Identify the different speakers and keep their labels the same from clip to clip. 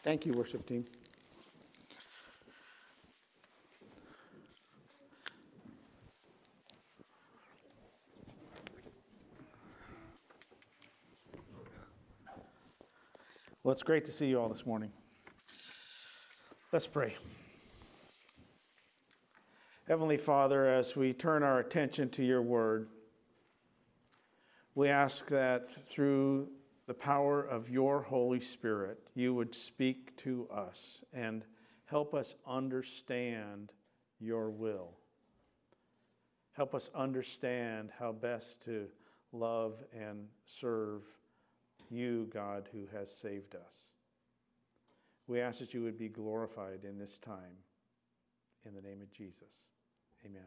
Speaker 1: Thank you, worship team. Well, it's great to see you all this morning. Let's pray. Heavenly Father, as we turn our attention to your word, we ask that through the power of your Holy Spirit, you would speak to us and help us understand your will. Help us understand how best to love and serve you, God, who has saved us. We ask that you would be glorified in this time. In the name of Jesus, amen.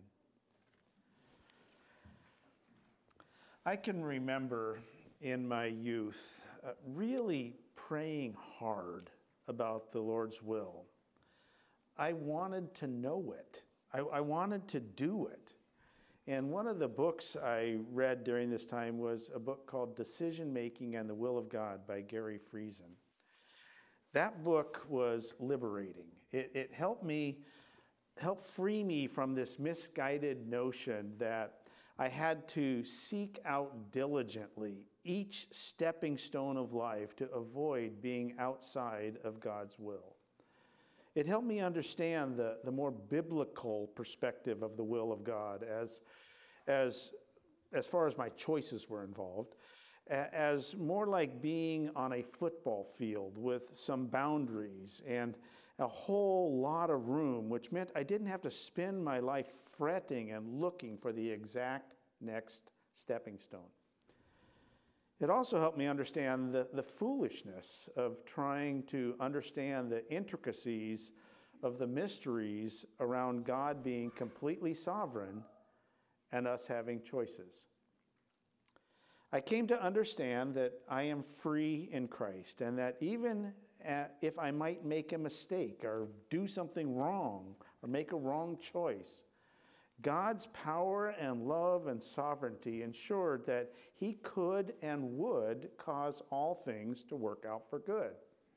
Speaker 1: I can remember in my youth really praying hard about the Lord's will. I wanted to know it. I wanted to do it. And one of the books I read during this time was a book called Decision Making and the Will of God by Gary Friesen. That book was liberating. It helped free me from this misguided notion that I had to seek out diligently each stepping stone of life to avoid being outside of God's will. It helped me understand the more biblical perspective of the will of God as far as my choices were involved, as more like being on a football field with some boundaries and a whole lot of room, which meant I didn't have to spend my life fretting and looking for the exact next stepping stone. It also helped me understand the foolishness of trying to understand the intricacies of the mysteries around God being completely sovereign and us having choices. I came to understand that I am free in Christ, and that even if I might make a mistake or do something wrong or make a wrong choice, God's power and love and sovereignty ensured that he could and would cause all things to work out for good.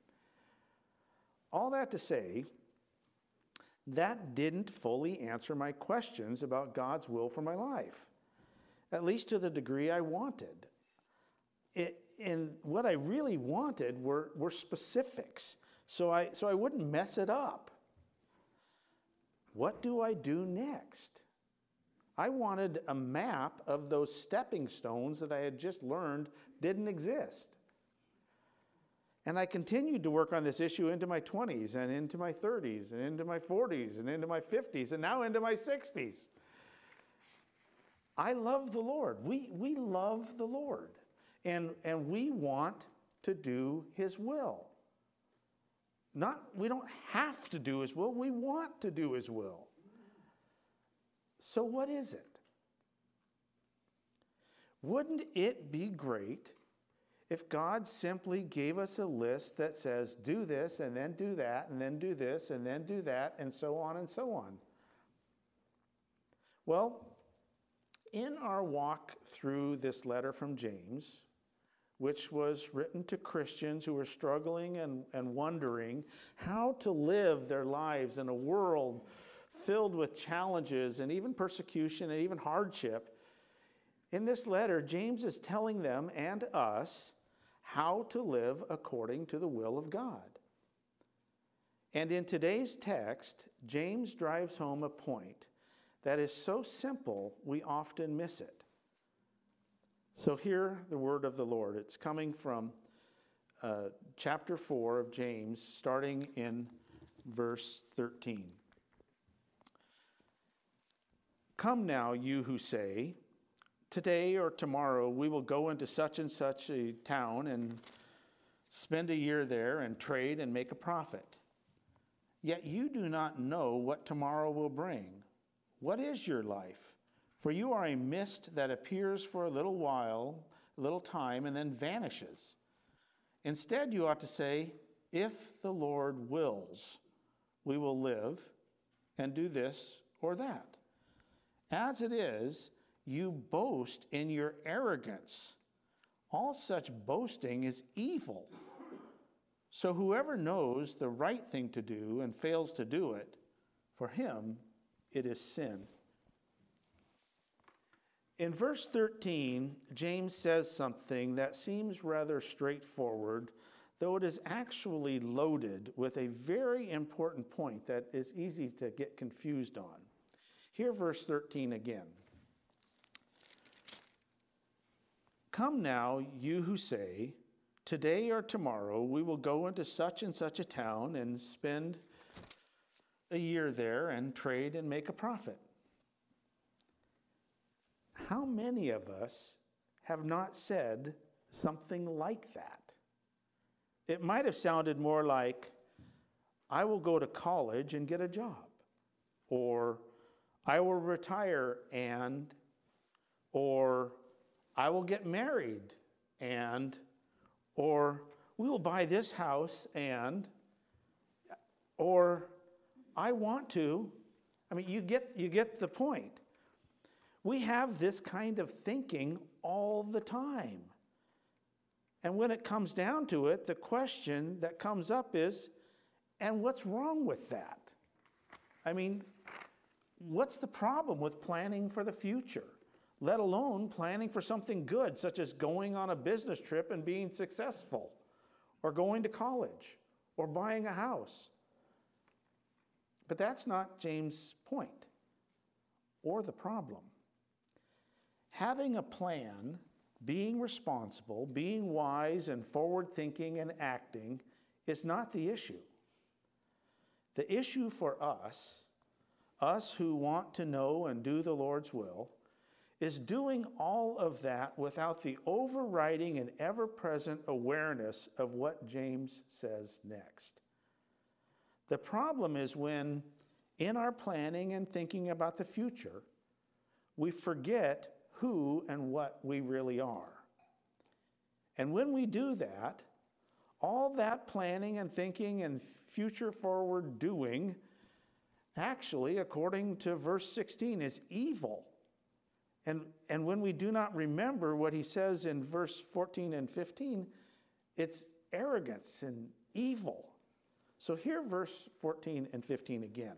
Speaker 1: All that to say, that didn't fully answer my questions about God's will for my life, at least to the degree I wanted. And what I really wanted were specifics, so I wouldn't mess it up. What do I do next? I wanted a map of those stepping stones that I had just learned didn't exist. And I continued to work on this issue into my 20s and into my 30s and into my 40s and into my 50s and now into my 60s. I love the Lord. We love the Lord. And we want to do his will. We don't have to do his will. We want to do his will. So what is it? Wouldn't it be great if God simply gave us a list that says, do this, and then do that, and then do this, and then do that, and so on and so on? Well, in our walk through this letter from James, which was written to Christians who were struggling and wondering how to live their lives in a world filled with challenges and even persecution and even hardship, in this letter, James is telling them and us how to live according to the will of God. And in today's text, James drives home a point that is so simple we often miss it. So hear the word of the Lord. It's coming from chapter 4 of James, starting in verse 13. Come now, you who say, today or tomorrow we will go into such and such a town and spend a year there and trade and make a profit. Yet you do not know what tomorrow will bring. What is your life? For you are a mist that appears for a little while, a little time, and then vanishes. Instead, you ought to say, if the Lord wills, we will live and do this or that. As it is, you boast in your arrogance. All such boasting is evil. So whoever knows the right thing to do and fails to do it, for him it is sin. In verse 13, James says something that seems rather straightforward, though it is actually loaded with a very important point that is easy to get confused on. Hear verse 13 again. Come now, you who say, today or tomorrow we will go into such and such a town and spend a year there and trade and make a profit. How many of us have not said something like that? It might have sounded more like, I will go to college and get a job, or I will retire and, or I will get married and, or we will buy this house and, or I want to. I mean, you get the point. We have this kind of thinking all the time. And when it comes down to it, the question that comes up is, and what's wrong with that? I mean, what's the problem with planning for the future, let alone planning for something good, such as going on a business trip and being successful, or going to college, or buying a house? But that's not James' point, or the problem. Having a plan, being responsible, being wise and forward-thinking and acting is not the issue. The issue for us who want to know and do the Lord's will, is doing all of that without the overriding and ever-present awareness of what James says next. The problem is when, in our planning and thinking about the future, we forget who and what we really are. And when we do that, all that planning and thinking and future forward doing, actually, according to verse 16, is evil. And when we do not remember what he says in verse 14 and 15, it's arrogance and evil. So hear verse 14 and 15 again.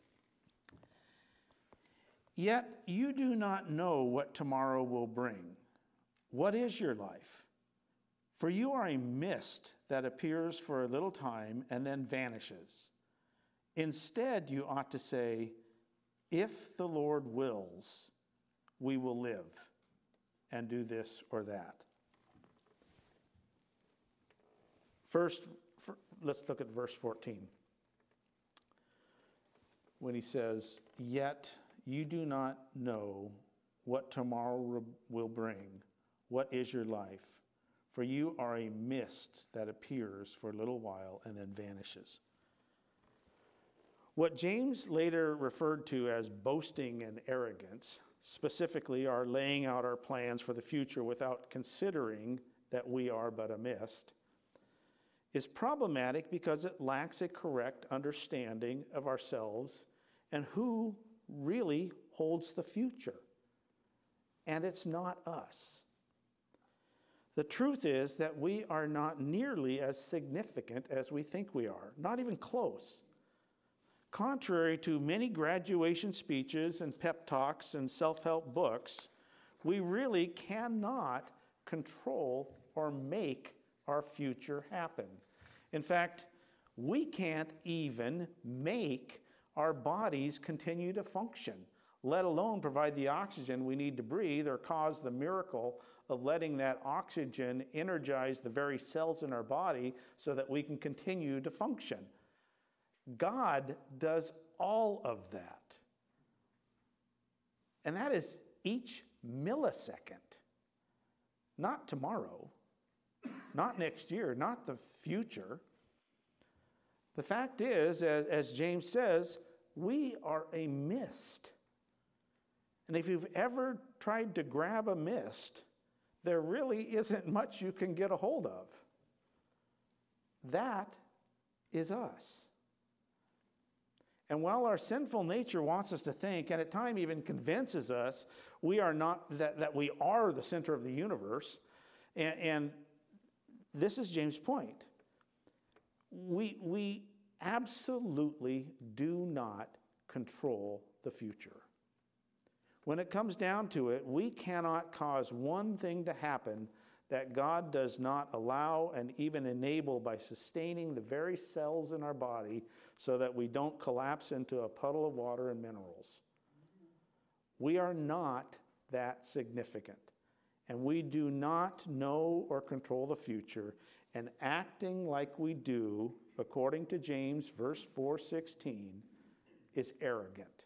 Speaker 1: Yet you do not know what tomorrow will bring. What is your life? For you are a mist that appears for a little time and then vanishes. Instead, you ought to say, if the Lord wills, we will live and do this or that. First, let's look at verse 14. When he says, yet you do not know what tomorrow will bring. What is your life? For you are a mist that appears for a little while and then vanishes. What James later referred to as boasting and arrogance, specifically our laying out our plans for the future without considering that we are but a mist, is problematic because it lacks a correct understanding of ourselves and who really holds the future. And it's not us. The truth is that we are not nearly as significant as we think we are, not even close. Contrary to many graduation speeches and pep talks and self-help books, we really cannot control or make our future happen. In fact, we can't even make our bodies continue to function, let alone provide the oxygen we need to breathe or cause the miracle of letting that oxygen energize the very cells in our body so that we can continue to function. God does all of that. And that is each millisecond. Not tomorrow, not next year, not the future. The fact is, as James says, we are a mist. And if you've ever tried to grab a mist, there really isn't much you can get a hold of. That is us. And while our sinful nature wants us to think, and at times even convinces us we are not, that we are the center of the universe, and this is James' point. We absolutely do not control the future. When it comes down to it, we cannot cause one thing to happen that God does not allow and even enable by sustaining the very cells in our body so that we don't collapse into a puddle of water and minerals. We are not that significant, and we do not know or control the future, and acting like we do, according to James verse 4:16, is arrogant.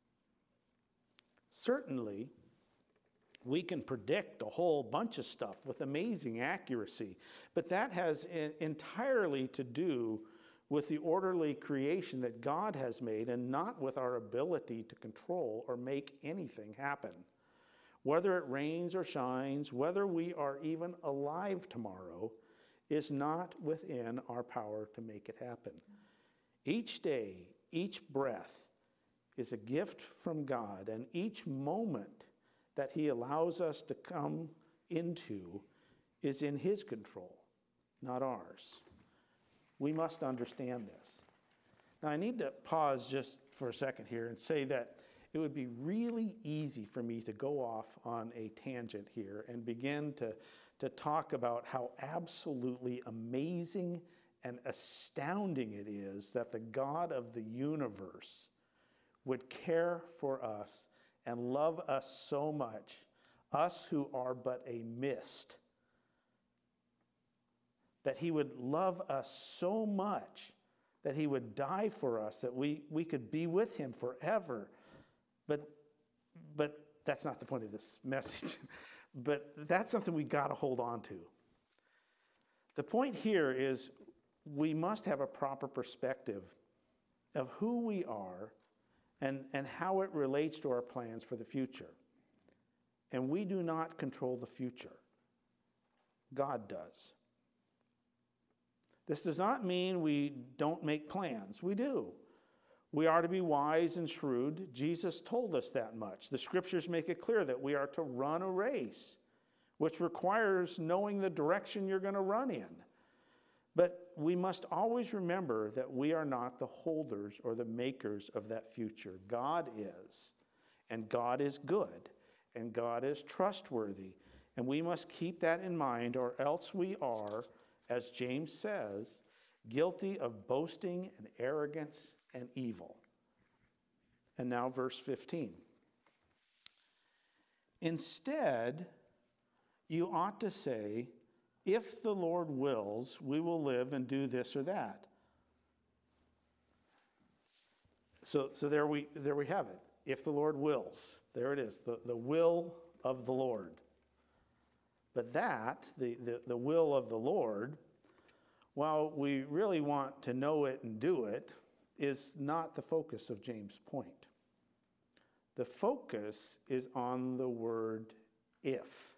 Speaker 1: Certainly, we can predict a whole bunch of stuff with amazing accuracy, but that has entirely to do with the orderly creation that God has made and not with our ability to control or make anything happen. Whether it rains or shines, whether we are even alive tomorrow, is not within our power to make it happen. Each day, each breath is a gift from God, and each moment that He allows us to come into is in His control, not ours. We must understand this. Now, I need to pause just for a second here and say that it would be really easy for me to go off on a tangent here and begin to talk about how absolutely amazing and astounding it is that the God of the universe would care for us and love us so much, us who are but a mist, that He would love us so much that He would die for us, that we could be with Him forever. But that's not the point of this message. But that's something we got to hold on to. The point here is we must have a proper perspective of who we are and how it relates to our plans for the future. And we do not control the future. God does. This does not mean we don't make plans. We do. We are to be wise and shrewd. Jesus told us that much. The scriptures make it clear that we are to run a race, which requires knowing the direction you're going to run in. But we must always remember that we are not the holders or the makers of that future. God is, and God is good, and God is trustworthy. And we must keep that in mind, or else we are, as James says, guilty of boasting and arrogance and evil. And now verse 15. Instead, you ought to say, if the Lord wills, we will live and do this or that. So there we have it. If the Lord wills. There it is, the will of the Lord. But that, the will of the Lord, while we really want to know it and do it, is not the focus of James' point. The focus is on the word if.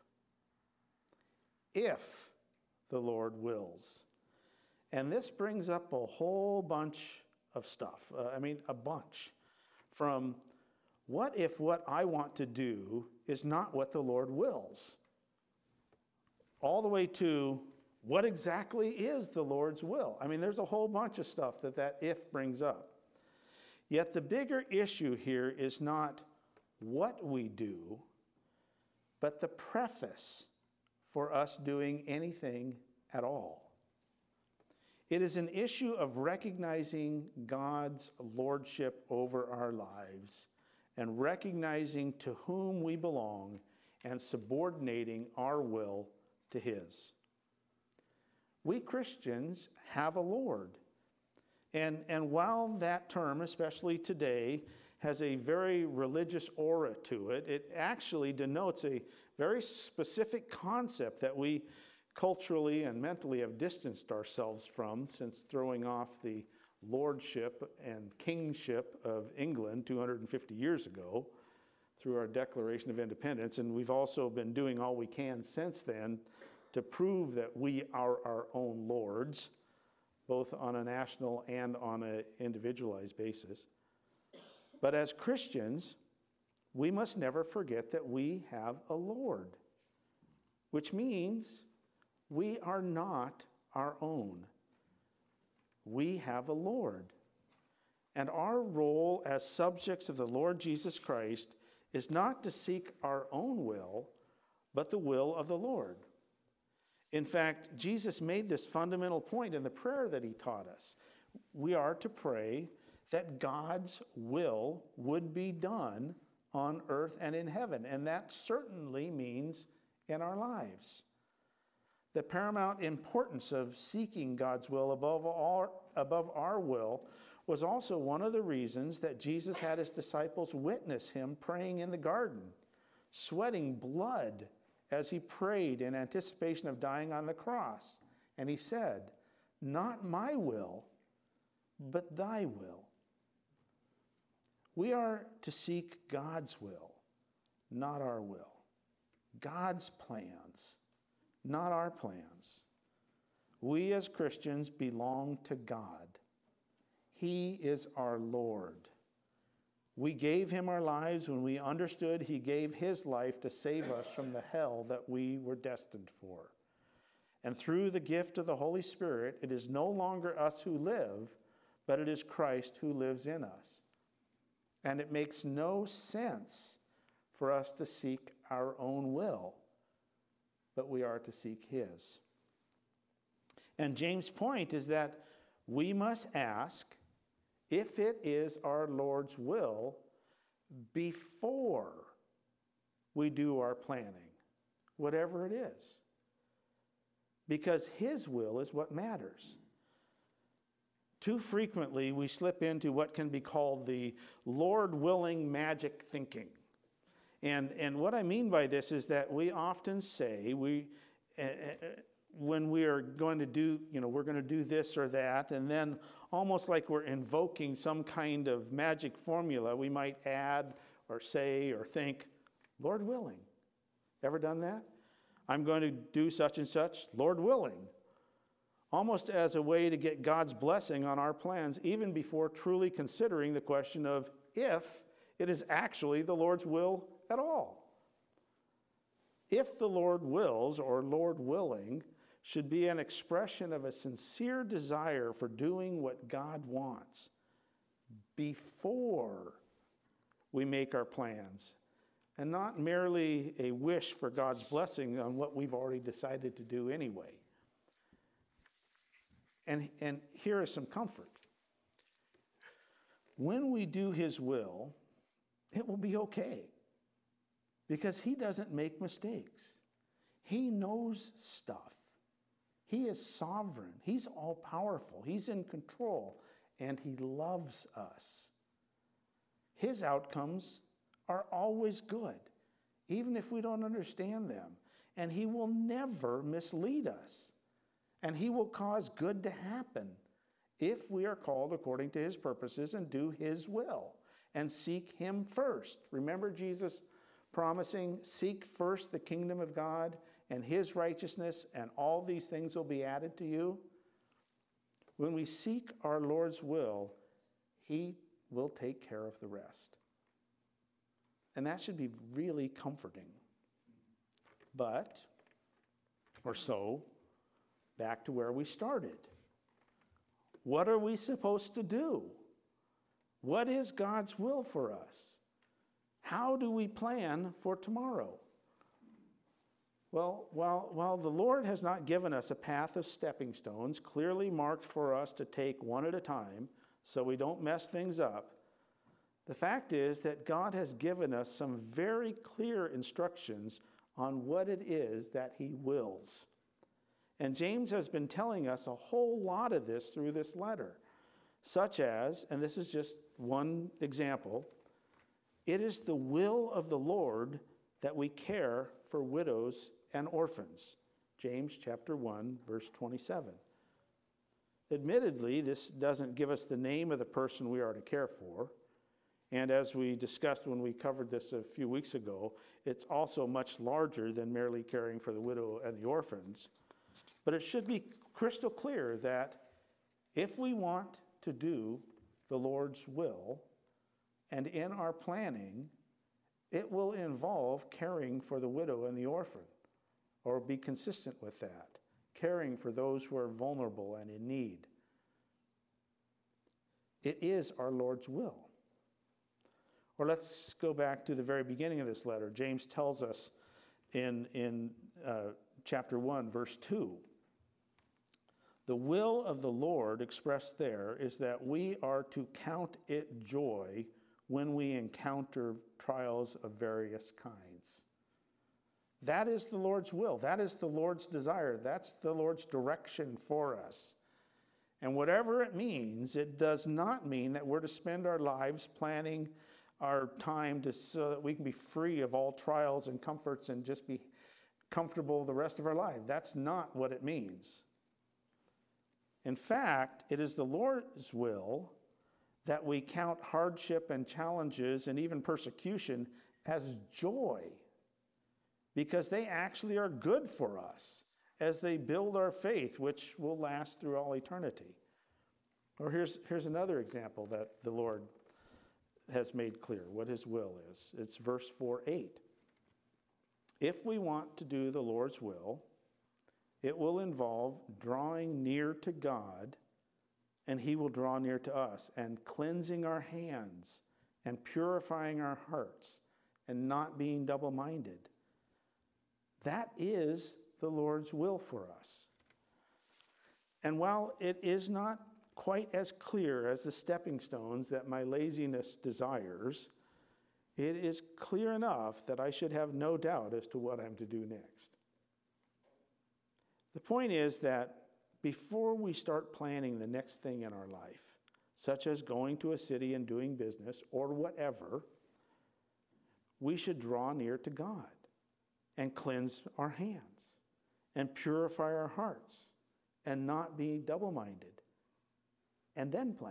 Speaker 1: If the Lord wills. And this brings up a whole bunch of stuff. A bunch. From what if what I want to do is not what the Lord wills? All the way to what exactly is the Lord's will? There's a whole bunch of stuff that if brings up. Yet the bigger issue here is not what we do, but the preface for us doing anything at all. It is an issue of recognizing God's lordship over our lives and recognizing to whom we belong and subordinating our will to His. We Christians have a Lord. And while that term, especially today, has a very religious aura to it, it actually denotes a very specific concept that we culturally and mentally have distanced ourselves from since throwing off the lordship and kingship of England 250 years ago through our Declaration of Independence. And we've also been doing all we can since then to prove that we are our own lords, both on a national and on an individualized basis. But as Christians, we must never forget that we have a Lord, which means we are not our own. we have a Lord. And our role as subjects of the Lord Jesus Christ is not to seek our own will, but the will of the Lord. In fact, Jesus made this fundamental point in the prayer that he taught us. We are to pray that God's will would be done on earth and in heaven, and that certainly means in our lives. The paramount importance of seeking God's will above our will was also one of the reasons that Jesus had his disciples witness him praying in the garden, sweating blood as he prayed in anticipation of dying on the cross. And he said, "Not my will, but thy will." We are to seek God's will, not our will. God's plans, not our plans. We as Christians belong to God. He is our Lord. We gave him our lives when we understood he gave his life to save us from the hell that we were destined for. And through the gift of the Holy Spirit, it is no longer us who live, but it is Christ who lives in us. And it makes no sense for us to seek our own will, but we are to seek his. And James' point is that we must ask if it is our Lord's will before we do our planning, whatever it is. Because his will is what matters. Too frequently, we slip into what can be called the Lord-willing magic thinking. And what I mean by this is that we often say, when we are going to do, we're going to do this or that, and then almost like we're invoking some kind of magic formula, we might add or say or think, Lord willing. Ever done that? I'm going to do such and such, Lord willing. Almost as a way to get God's blessing on our plans, even before truly considering the question of if it is actually the Lord's will at all. If the Lord wills, or Lord willing, should be an expression of a sincere desire for doing what God wants before we make our plans, and not merely a wish for God's blessing on what we've already decided to do anyway. And here is some comfort. When we do his will, it will be okay, because he doesn't make mistakes. He knows stuff. He is sovereign. He's all-powerful. He's in control, and he loves us. His outcomes are always good, even if we don't understand them. And he will never mislead us. And he will cause good to happen if we are called according to his purposes and do his will and seek him first. Remember Jesus promising, seek first the kingdom of God and his righteousness, and all these things will be added to you. When we seek our Lord's will, he will take care of the rest. And that should be really comforting. But, back to where we started. What are we supposed to do? What is God's will for us? How do we plan for tomorrow? Well, while the Lord has not given us a path of stepping stones clearly marked for us to take one at a time so we don't mess things up, the fact is that God has given us some very clear instructions on what it is that he wills. And James has been telling us a whole lot of this through this letter, such as, and this is just one example, it is the will of the Lord that we care for widows and orphans. James chapter 1, verse 27. Admittedly, this doesn't give us the name of the person we are to care for. And as we discussed when we covered this a few weeks ago, it's also much larger than merely caring for the widow and the orphans. But it should be crystal clear that if we want to do the Lord's will, and in our planning, it will involve caring for the widow and the orphan, or be consistent with that, caring for those who are vulnerable and in need. It is our Lord's will. Or let's go back to the very beginning of this letter. James tells us in chapter 1, verse 2, the will of the Lord expressed there is that we are to count it joy when we encounter trials of various kinds. That is the Lord's will. That is the Lord's desire. That's the Lord's direction for us. And whatever it means, it does not mean that we're to spend our lives planning our time so that we can be free of all trials and comforts and just be comfortable the rest of our life. That's not what it means. In fact, it is the Lord's will that we count hardship and challenges and even persecution as joy, because they actually are good for us as they build our faith, which will last through all eternity. Or here's another example that the Lord has made clear what his will is. It's verse 4:8. If we want to do the Lord's will, it will involve drawing near to God, and he will draw near to us, and cleansing our hands and purifying our hearts and not being double-minded. That is the Lord's will for us. And while it is not quite as clear as the stepping stones that my laziness desires, it is clear enough that I should have no doubt as to what I'm to do next. The point is that before we start planning the next thing in our life, such as going to a city and doing business or whatever, we should draw near to God and cleanse our hands and purify our hearts and not be double-minded, and then plan.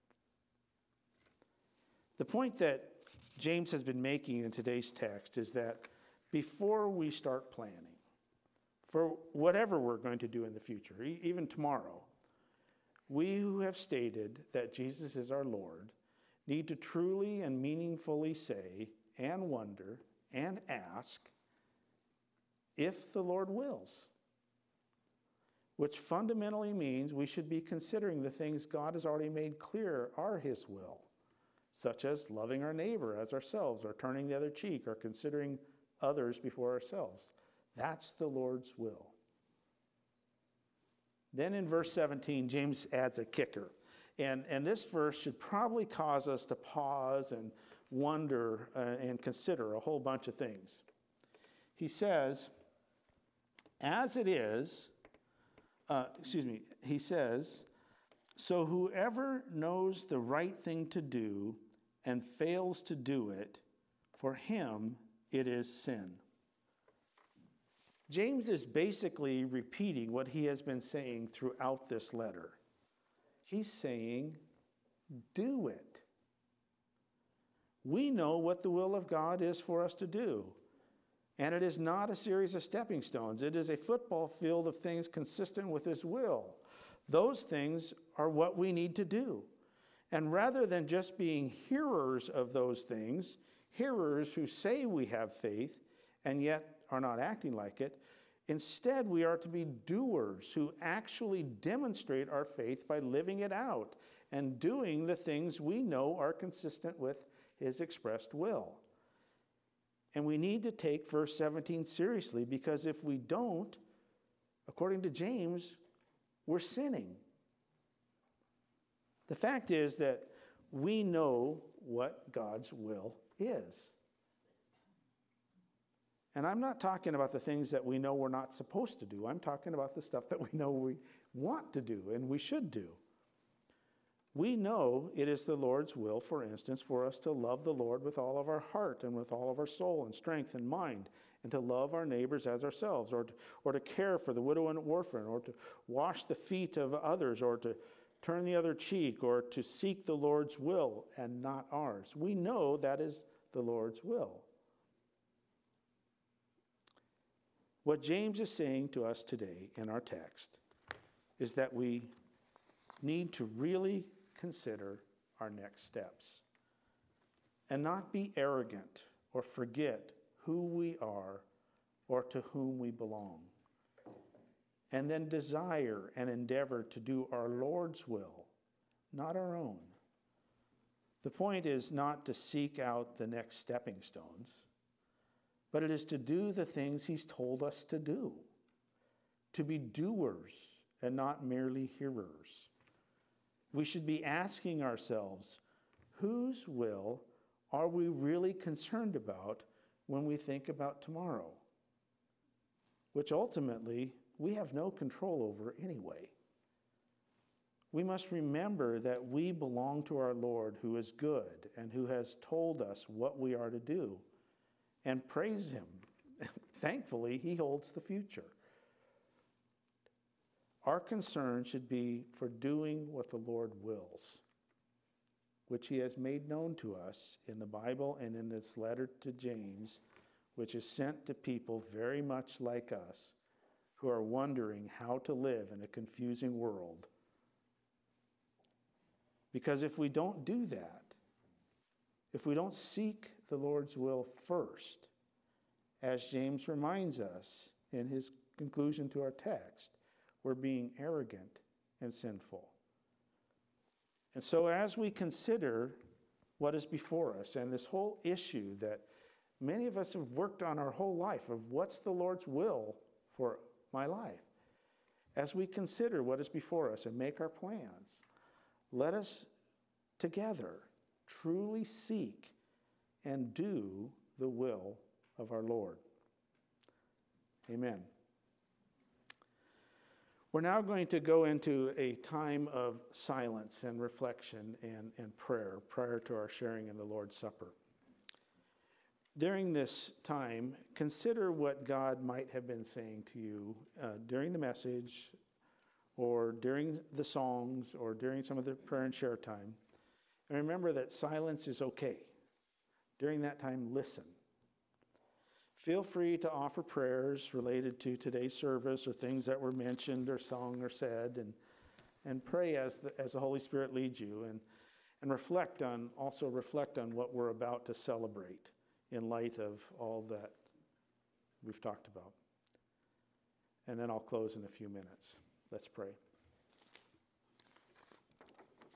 Speaker 1: The point that James has been making in today's text is that before we start planning for whatever we're going to do in the future, even tomorrow, we who have stated that Jesus is our Lord need to truly and meaningfully say and wonder and ask if the Lord wills, which fundamentally means we should be considering the things God has already made clear are his will, such as loving our neighbor as ourselves, or turning the other cheek, or considering others before ourselves. That's the Lord's will. Then in verse 17, James adds a kicker. And this verse should probably cause us to pause and wonder and consider a whole bunch of things. He says, he says, so whoever knows the right thing to do and fails to do it, for him it is sin. James is basically repeating what he has been saying throughout this letter. He's saying, do it. We know what the will of God is for us to do. And it is not a series of stepping stones. It is a football field of things consistent with his will. Those things are what we need to do. And rather than just being hearers of those things, hearers who say we have faith and yet are not acting like it, instead we are to be doers who actually demonstrate our faith by living it out and doing the things we know are consistent with his expressed will. And we need to take verse 17 seriously, because if we don't, according to James, we're sinning. The fact is that we know what God's will is. And I'm not talking about the things that we know we're not supposed to do. I'm talking about the stuff that we know we want to do and we should do. We know it is the Lord's will, for instance, for us to love the Lord with all of our heart and with all of our soul and strength and mind, and to love our neighbors as ourselves, or to care for the widow and orphan, or to wash the feet of others, or to turn the other cheek, or to seek the Lord's will and not ours. We know that is the Lord's will. What James is saying to us today in our text is that we need to really consider our next steps and not be arrogant or forget who we are or to whom we belong, and then desire and endeavor to do our Lord's will, not our own, The point is not to seek out the next stepping stones, but it is to do the things he's told us to do, to be doers and not merely hearers. We should be asking ourselves, whose will are we really concerned about when we think about tomorrow? Which ultimately we have no control over anyway. We must remember that we belong to our Lord, who is good and who has told us what we are to do, and praise him. Thankfully, he holds the future. Our concern should be for doing what the Lord wills, which he has made known to us in the Bible and in this letter to James, which is sent to people very much like us who are wondering how to live in a confusing world. Because if we don't do that, if we don't seek the Lord's will first, as James reminds us in his conclusion to our text, we're being arrogant and sinful. And so as we consider what is before us and this whole issue that many of us have worked on our whole life of what's the Lord's will for my life, as we consider what is before us and make our plans, let us together truly seek and do the will of our Lord. Amen. We're now going to go into a time of silence and reflection and prayer prior to our sharing in the Lord's Supper. During this time, consider what God might have been saying to you during the message or during the songs or during some of the prayer and share time. And remember that silence is okay. During that time, listen. Feel free to offer prayers related to today's service or things that were mentioned or sung or said, and pray as the Holy Spirit leads you, and reflect on what we're about to celebrate in light of all that we've talked about. And then I'll close in a few minutes. Let's pray.